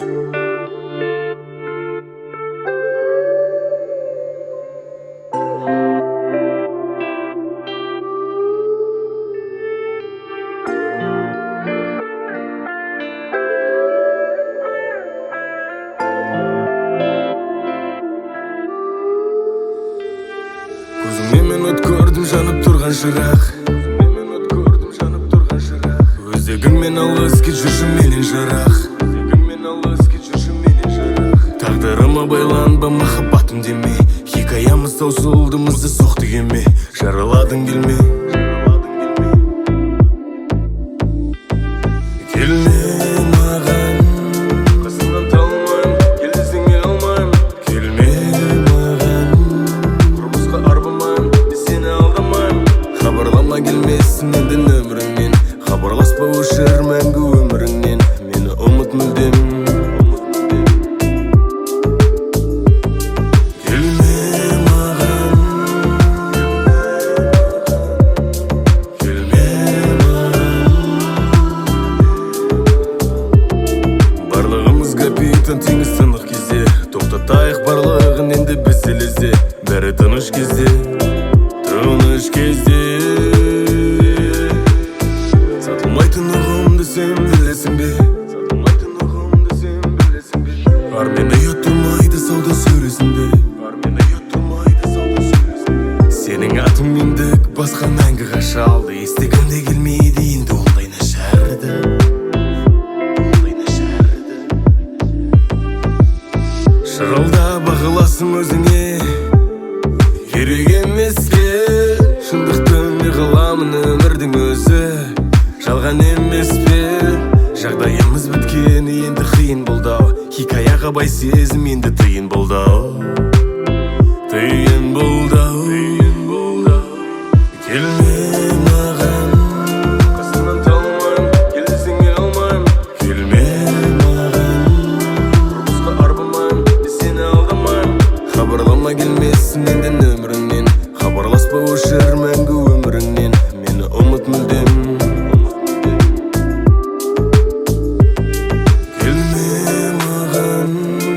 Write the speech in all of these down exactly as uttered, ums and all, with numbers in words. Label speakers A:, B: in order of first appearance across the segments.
A: Көзіңмен от көрдім жанып тұрған шырақ, өзегіңмен алыс кет жүрші менен жырақ. Тағдырыма байланба махаббатым демей, хикаямыз таусылдымызды соқты кеме, жараладың келмей. Келме маған, қасыңнан талмайым, кел десең келе алмайым. Келме маған, тұрмысқа арбамайым, сені алдамайым. Хабарлама келмесін енді нөміріңнен, хабарласпа өшір мәңгі өміріңнен. Мені ұмыт мүлдем. Капитан теңіз тынық кезде, тоқтатайық барлығын енді біз ілізде. Бәрі тыныш кезде, тыныш кезде. Сатылмайтын ұғымды сен білесің бе? Армен ұят тұрмайды сауда сөресінде, сенің атың мендік басқа мәңгі қашалды. Естігімде келмейді енді ондай нашарды. Шырылда бағыласың өзіңе, керек емеске. Шындықтың не қыламын өмірдің өзі, жалған емес пе? Жағдайымыз біткен енді қиын болдау, хикаяға бай сезім енді тиын болдау. Тиын болдау. Келме маған, қасыңнан талмайым, кел десең келе алмайым. Келме хабарлама келмесін енді нөміріңнен, хабарласпа өшір мәңгі өміріңнен. Мені ұмыт мүлдем. Келме маған,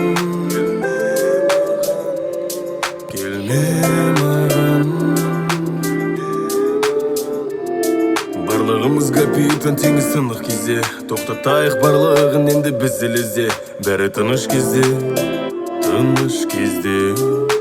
A: келме маған. Барлығымыз капитан теңіз тынық кезде, тоқтатайық барлығын енді біз ілізде. Бәрі тыныш кезде, тыныш кезде.